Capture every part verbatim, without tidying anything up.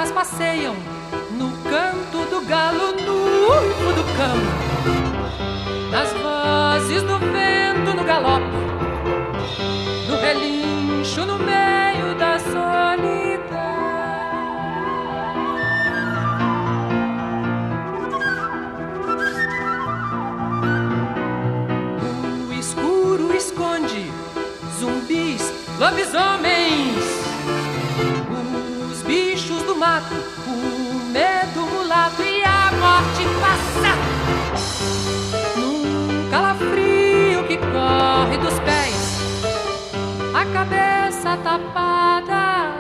fantasmas passeiam no canto do galo, no uivo do cão, nas vozes do vento, no galope, no relincho, no meio da solidão. O escuro esconde zumbis, lobisomens, os bichos do mato, o medo mulato e a morte passa num calafrio que corre dos pés, a cabeça tapada.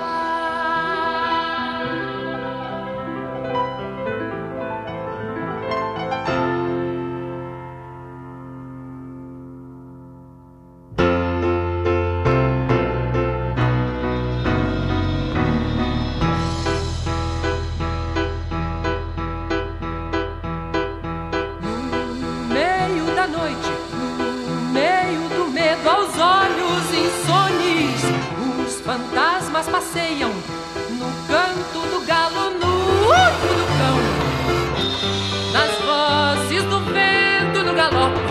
Noite, no meio do medo, aos olhos insones, os fantasmas passeiam no canto do galo, no uivo do cão, nas vozes do vento, no galope,